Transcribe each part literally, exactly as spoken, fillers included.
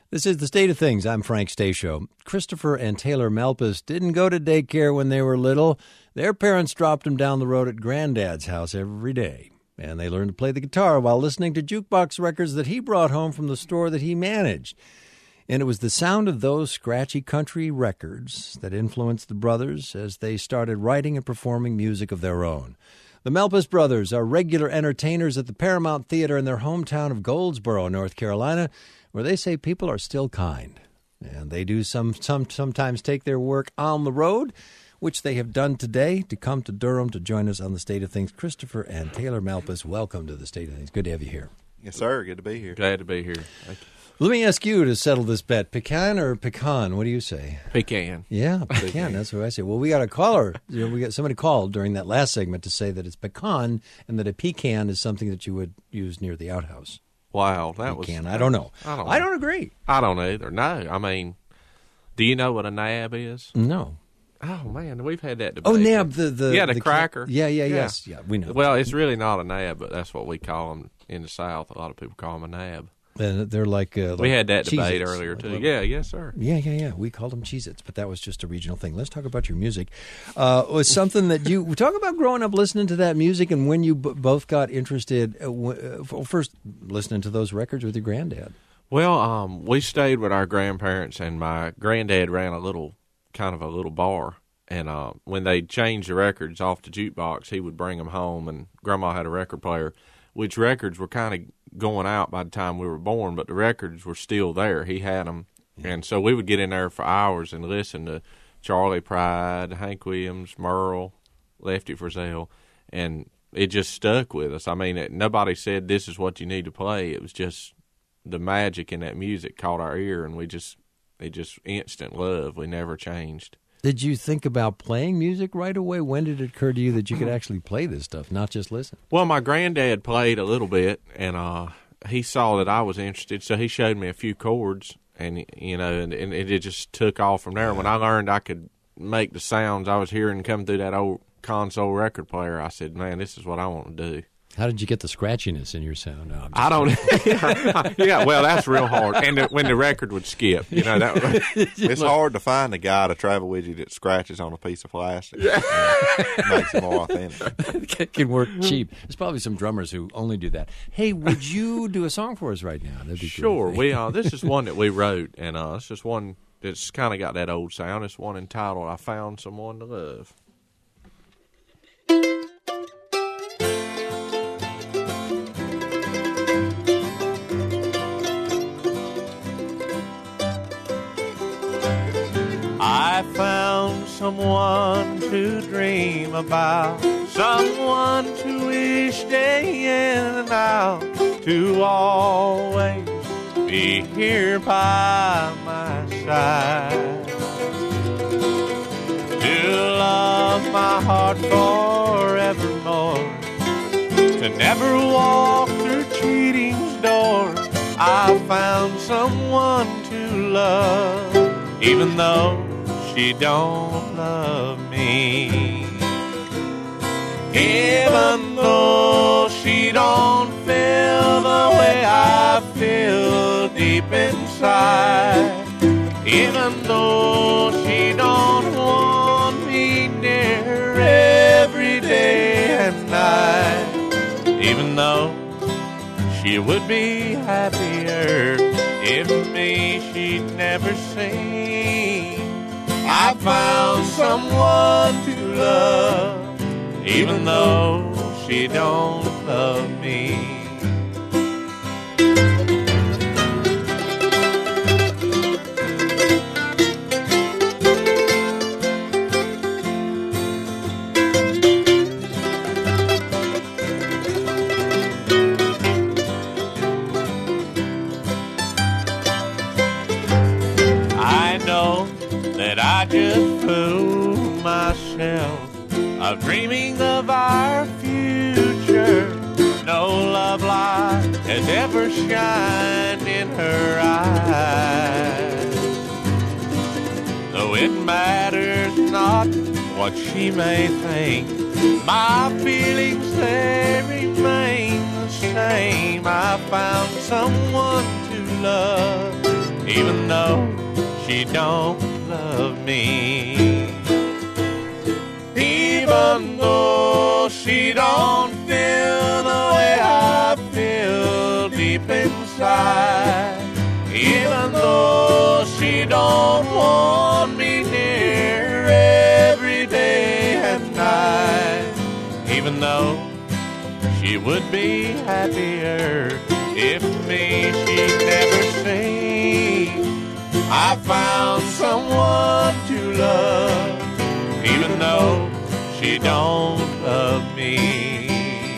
This is The State of Things. I'm Frank Stasio. Christopher and Taylor Malpas didn't go to daycare when they were little. Their parents dropped them down the road at Granddad's house every day. And they learned to play the guitar while listening to jukebox records that he brought home from the store that he managed. And it was the sound of those scratchy country records that influenced the brothers as they started writing and performing music of their own. The Malpas brothers are regular entertainers at the Paramount Theater in their hometown of Goldsboro, North Carolina, where they say people are still kind. And they do some, some sometimes take their work on the road, which they have done today, to come to Durham to join us on The State of Things. Christopher and Taylor Malpas, welcome to The State of Things. Good to have you here. Yes, sir. Good to be here. Glad to be here. Thank you. Let me ask you to settle this bet. Pecan or pecan? What do you say? Pecan. Yeah, pecan. Pecan. That's what I say. Well, we got a caller. You know, we got somebody called during that last segment to say that it's pecan and that a pecan is something that you would use near the outhouse. Wow, that pecan. was. I don't know. I don't. Know. I don't agree. I don't either. No, I mean, do you know what a nab is? No. Oh man, we've had that debate. Oh, nab the the yeah the, the cracker. Yeah, yeah, yeah, yes, yeah. We know. Well, it's really not a nab, but that's what we call them in the South. A lot of people call them a nab. And they're like, uh, like we had that debate Cheez-Its. earlier too. Yeah, yes, sir. Yeah, yeah, yeah. We called them Cheez-Its, but that was just a regional thing. Let's talk about your music. Uh, was something that you talk about growing up listening to that music, and when you b- both got interested. Uh, w- uh, first, listening to those records with your granddad. Well, um, we stayed with our grandparents, and my granddad ran a little, kind of a little bar. And uh, when they changed the records off the jukebox, he would bring them home, and Grandma had a record player, which records were kind of going out by the time we were born, but the records were still there. He had them. Yeah. And so we would get in there for hours and listen to Charley Pride, Hank Williams, Merle, Lefty Frizzell, and it just stuck with us. I mean, it, nobody said this is what you need to play. It was just the magic in that music caught our ear, and we just, it just instant love. We never changed. Did you think about playing music right away? When did it occur to you that you could actually play this stuff, not just listen? Well, my granddad played a little bit, and uh, he saw that I was interested, so he showed me a few chords, and you know, and, and it just took off from there. When I learned I could make the sounds I was hearing come through that old console record player, I said, "Man, this is what I want to do." How did you get the scratchiness in your sound? No, I don't. Yeah, well, that's real hard. And the, when the record would skip, you know, that it's hard to find a guy to travel with you that scratches on a piece of plastic. Yeah. Makes it more authentic. It can work cheap. There's probably some drummers who only do that. Hey, would you do a song for us right now? That'd be sure. Cool. We uh, this is one that we wrote, and uh, it's just one that's kind of got that old sound. It's one entitled "I Found Someone to Love." I found someone to dream about, someone to wish day in and out, to always be here by my side, to love my heart forevermore, to never walk through cheating's door. I found someone to love, even though she don't love me. Even though she don't feel the way I feel deep inside. Even though she don't want me near her every day and night. Even though she would be happier if me she'd never seen. I found someone to love, even though she don't love me. I know that I just fooled myself of dreaming of our future. No love light has ever shined in her eyes. Though it matters not what she may think, my feelings, they remain the same. I found someone to love, even though she don't love me. Even though she don't feel the way I feel deep inside. Even though she don't want me near every day and night. Even though she would be happier if me she'd never say I found someone to love. Even though she don't love me.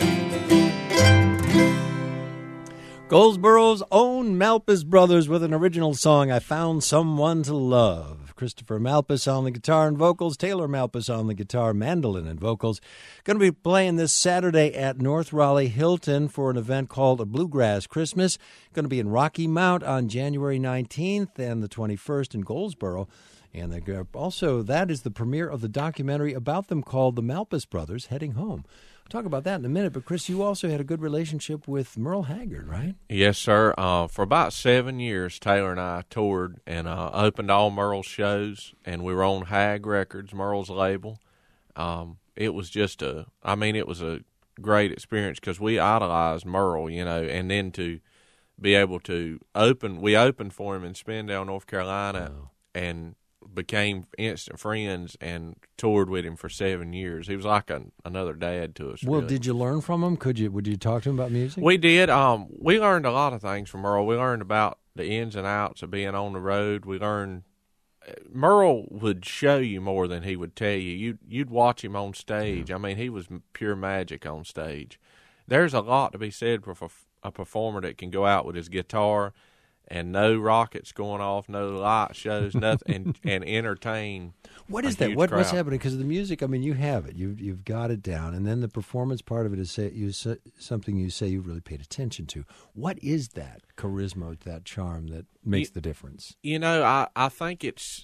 Goldsboro's own Malpas Brothers with an original song, I Found Someone to Love. Christopher Malpas on the guitar and vocals, Taylor Malpas on the guitar, mandolin, and vocals. Going to be playing this Saturday at North Raleigh Hilton for an event called A Bluegrass Christmas. Going to be in Rocky Mount on January nineteenth and the twenty-first in Goldsboro. And they're also, that is the premiere of the documentary about them called The Malpas Brothers Heading Home. We'll talk about that in a minute, but Chris, you also had a good relationship with Merle Haggard, right? Yes, sir. Uh, for about seven years, Taylor and I toured and uh, opened all Merle's shows, and we were on Hag Records, Merle's label. Um, it was just a, I mean, it was a great experience because we idolized Merle, you know, and then to be able to open, we opened for him in Spindale, North Carolina, wow. and became instant friends and toured with him for seven years. He was like a, another dad to us. Well, really. Did you learn from him? Could you? Would you talk to him about music? We did. Um, we learned a lot of things from Merle. We learned about the ins and outs of being on the road. We learned Merle would show you more than he would tell you. You'd, you'd watch him on stage. Yeah. I mean, he was pure magic on stage. There's a lot to be said for a performer that can go out with his guitar and no rockets going off, no light shows, nothing, and, and entertain. What is that? What, what's happening? Because the music, I mean, you have it, you've you've got it down, and then the performance part of it is say, you say, something you say you really paid attention to. What is that charisma, that charm that makes you, the difference? You know, I I think it's.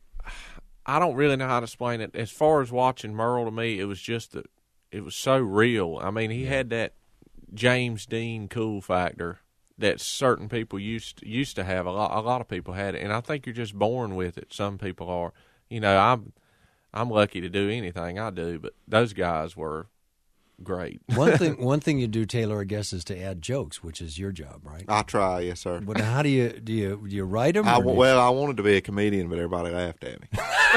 I don't really know how to explain it. As far as watching Merle, to me, it was just that it was so real. I mean, he yeah. had that James Dean cool factor that certain people used used to have. A lot, a lot of people had it, and I think you're just born with it. Some people are. You know, I'm I'm lucky to do anything I do, but those guys were great. one thing, one thing you do, Taylor, I guess, is to add jokes, which is your job, right? I try, yes, sir. But how do you do? You do you write them? I, you... Well, I wanted to be a comedian, but everybody laughed at me.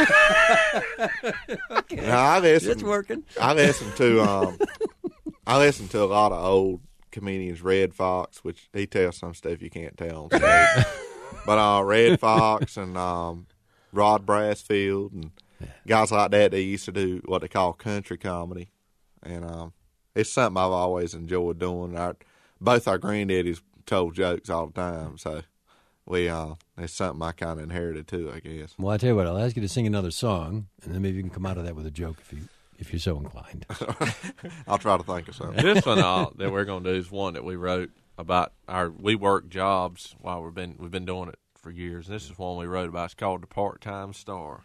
Okay, now, I listen, it's working. I listen to um, I listen to a lot of old comedians, Red Fox, which he tells some stuff you can't tell on stage. But uh, Red Fox and um, Rod Brasfield and guys like that, they used to do what they call country comedy. And um, it's something I've always enjoyed doing. Our, both our granddaddies told jokes all the time, so we uh, it's something I kind of inherited too, I guess. Well, I tell you what, I'll ask you to sing another song, and then maybe you can come out of that with a joke if you if you're so inclined. I'll try to think of something. This one uh, that we're going to do is one that we wrote about our we work jobs while we've been we've been doing it for years. And this is one we wrote about. It's called The Part-Time Star.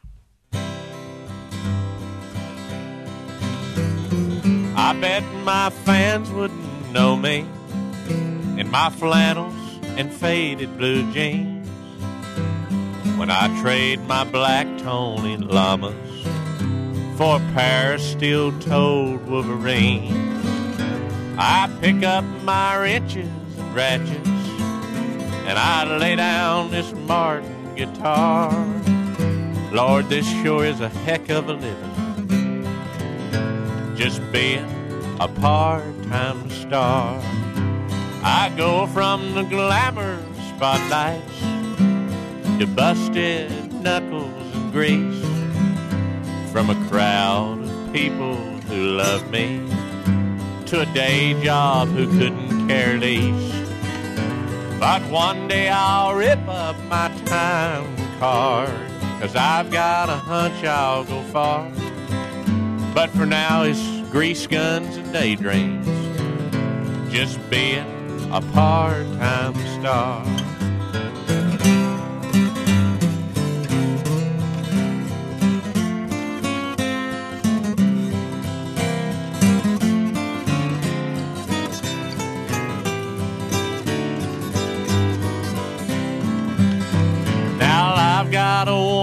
I bet my fans wouldn't know me in my flannels and faded blue jeans when I trade my black Tony llamas for a pair of steel-toed Wolverines. I pick up my wrenches and ratchets and I lay down this Martin guitar. Lord, this sure is a heck of a living, just being a part-time star. I go from the glamour spotlights to busted knuckles and grease, from a crowd of people who love me to a day job who couldn't care least. But one day I'll rip up my time card, 'cause I've got a hunch I'll go far. But for now it's grease guns and daydreams, just being a part-time star.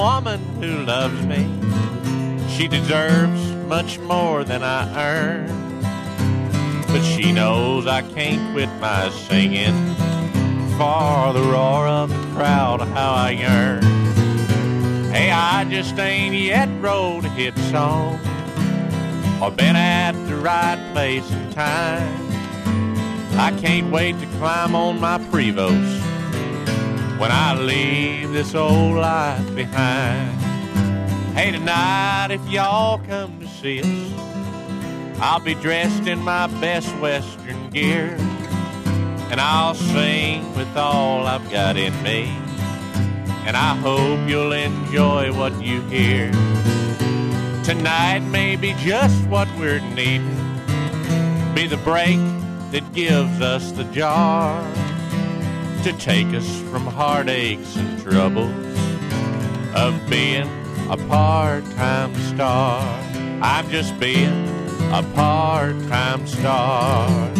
woman who loves me. She deserves much more than I earn, but she knows I can't quit my singing for the roar of the crowd, how I yearn. Hey, I just ain't yet wrote a hit song or been at the right place and time. I can't wait to climb on my Prevost when I leave this old life behind. Hey, tonight if y'all come to see us, I'll be dressed in my best Western gear, and I'll sing with all I've got in me, and I hope you'll enjoy what you hear. Tonight may be just what we're needing, be the break that gives us the jar to take us from heartaches and troubles of being a part-time star. I'm just being a part-time star.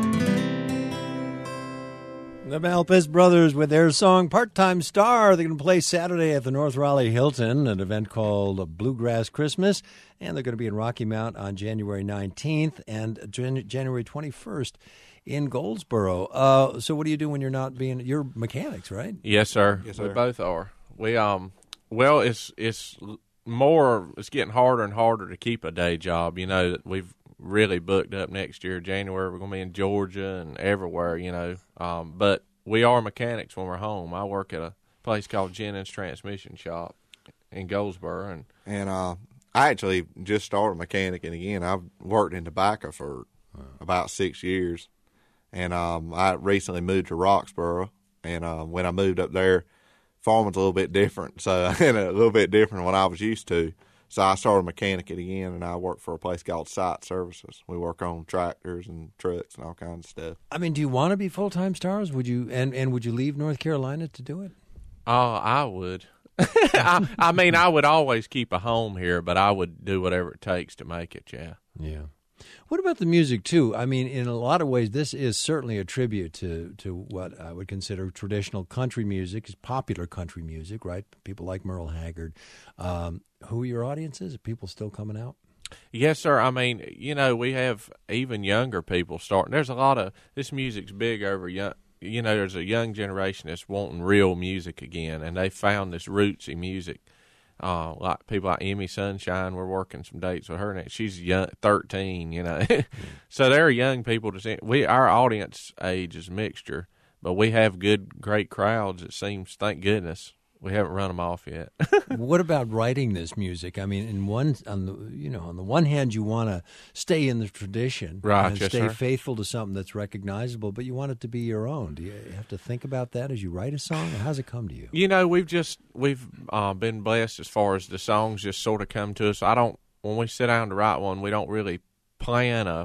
The Malpas Brothers with their song Part-Time Star. They're going to play Saturday at the North Raleigh Hilton, an event called Bluegrass Christmas. And they're going to be in Rocky Mount on January nineteenth and Jan- January twenty-first in Goldsboro. Uh, so what do you do when you're not being – you're mechanics, right? Yes, sir. Yes, sir. We both are. We um. Well, it's it's more – it's getting harder and harder to keep a day job. You know, that we've really booked up next year, January. We're going to be in Georgia and everywhere, you know. Um, but we are mechanics when we're home. I work at a place called Jennings Transmission Shop in Goldsboro. And, And uh, I actually just started mechanicing again. I've worked in tobacco for about six years. And um, I recently moved to Roxboro. And uh, when I moved up there, farming's a little bit different. So and a little bit different than what I was used to. So I started mechanicing again, and I work for a place called Site Services. We work on tractors and trucks and all kinds of stuff. I mean, do you want to be full-time stars? Would you and, and would you leave North Carolina to do it? oh, I would. I, I mean, I would always keep a home here, but I would do whatever it takes to make it, yeah. Yeah. What about the music, too? I mean, in a lot of ways, this is certainly a tribute to, to what I would consider traditional country music, is popular country music, right? People like Merle Haggard. Um, who are your audiences? Are people still coming out? Yes, sir. I mean, you know, we have even younger people starting. There's a lot of – this music's big over young – you know, there's a young generation that's wanting real music again, and they found this rootsy music. Uh, like people like Emmy Sunshine, we're working some dates with her, and she's young, thirteen, you know. mm. So there are young people. To see. We Our audience age is mixture, but we have good, great crowds, it seems, thank goodness. We haven't run them off yet. What about writing this music? I mean, in one on the you know on the one hand, you want to stay in the tradition, right? And Yes, stay sir. faithful to something that's recognizable, but you want it to be your own. Do you have to think about that as you write a song? Or how's it come to you? You know, we've just we've uh, been blessed as far as the songs just sort of come to us. I don't when we sit down to write one, we don't really plan a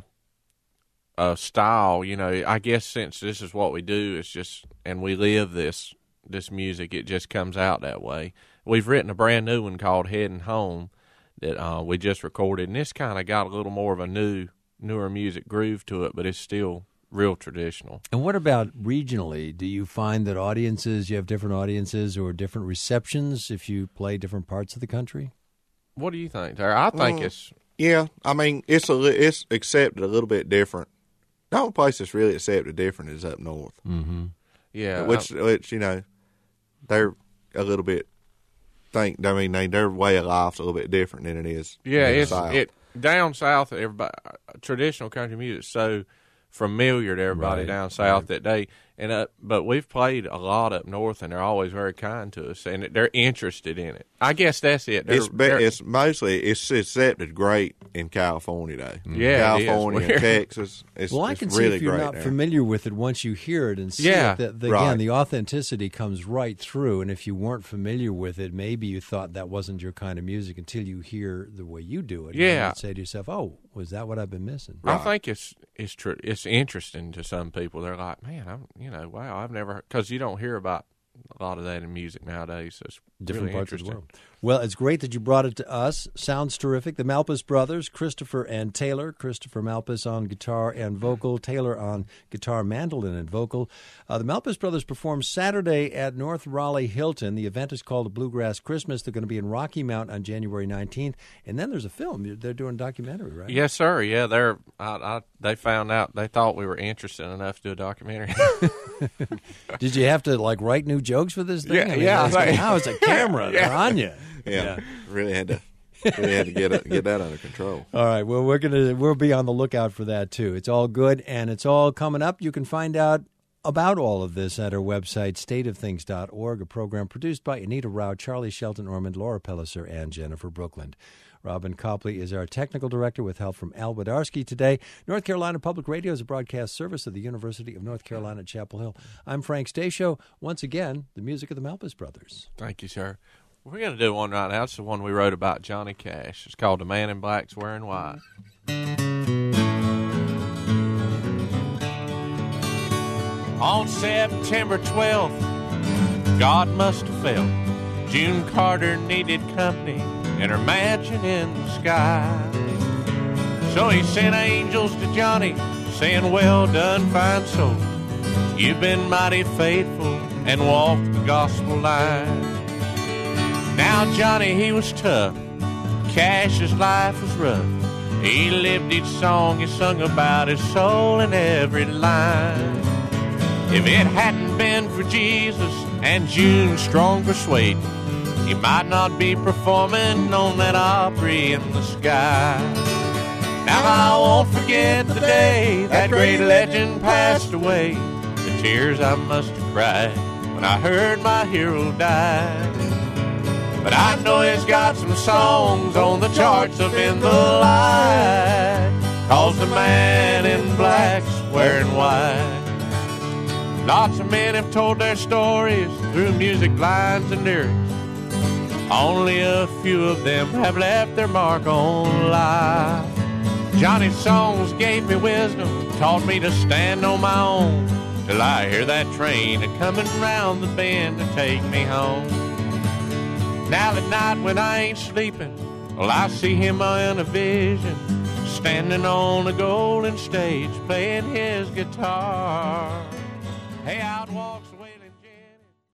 a style. You know, I guess since this is what we do, it's just and we live this. this music, it just comes out that way. We've written a brand new one called Heading Home that uh, we just recorded, and this kind of got a little more of a new, newer music groove to it, but it's still real traditional. And what about regionally? Do you find that audiences, you have different audiences or different receptions if you play different parts of the country? What do you think, Terry? I think Uh, it's... Yeah, I mean, it's a li- it's accepted a little bit different. The only place that's really accepted different is up north. Mm-hmm. Yeah. which, which you know, they're a little bit, think, I mean, they, their way of life's a little bit different than it is Yeah, in the it's South. it down south. Everybody traditional country music is so familiar to everybody Right, down south right. that they and uh, but we've played a lot up north, and they're always very kind to us, and they're interested in it. I guess that's it. They're, It's be, they're- it's mostly it's accepted great in California though. Yeah, it is. California, We're- Texas. It's, Well, I it's can really see if you're great not there. familiar with it once you hear it and see Yeah, it. That, the, right. Again, the authenticity comes right through. And if you weren't familiar with it, maybe you thought that wasn't your kind of music until you hear the way you do it. And Yeah. you'd say to yourself, "Oh, was that what I've been missing?" I think it's it's tr- it's interesting to some people. They're like, man, I'm you know, wow, I've never because you don't hear about a lot of that in music nowadays. So it's Different really parts of the interesting. world. Well, it's great that you brought it to us. Sounds terrific. The Malpas brothers, Christopher and Taylor. Christopher Malpas on guitar and vocal. Taylor on guitar, mandolin, and vocal. Uh, the Malpas brothers perform Saturday at North Raleigh Hilton. The event is called Bluegrass Christmas. They're going to be in Rocky Mount on January nineteenth. And then there's a film. They're doing a documentary, right? Yes, sir. Yeah, they're. I, I, they found out. They thought we were interested enough to do a documentary. Did you have to, like, write new jokes for this thing? Yeah, I mean, yeah, that's like- like, how is a camera? They're on you. Yeah, Yeah. really had to really had to get it, get that under control. All right. Well, we're gonna we'll be on the lookout for that too. It's all good and it's all coming up. You can find out about all of this at our website, state of things dot org, a program produced by Anita Rao, Charlie Shelton Ormond, Laura Pelliser, and Jennifer Brookland. Robin Copley is our technical director with help from Al Wadarsky today. North Carolina Public Radio is a broadcast service of the University of North Carolina at Chapel Hill. I'm Frank Stasio. Once again, the music of the Malpas brothers. Thank you, sir. We're going to do one right now. It's the one we wrote about Johnny Cash. It's called The Man in Black's Wearing White. On September twelfth, God must have felt June Carter needed company in her mansion in the sky. So he sent angels to Johnny saying, well done, fine soul. You've been mighty faithful and walked the gospel line. Now Johnny, he was tough. Cash's life was rough. He lived each song he sung about his soul in every line. If it hadn't been for Jesus and June's strong persuade, he might not be performing on that Opry in the sky. Now I won't forget the day that great legend passed away. The tears I must have cried when I heard my hero die. But I know he's got some songs on the charts up in the light, 'cause the man in black's wearing white. Lots of men have told their stories through music lines and lyrics. Only a few of them have left their mark on life. Johnny's songs gave me wisdom, taught me to stand on my own, till I hear that train a-coming round the bend to take me home. Now at night when I ain't sleeping, well, I see him in a vision, standing on a golden stage playing his guitar. Hey, out walks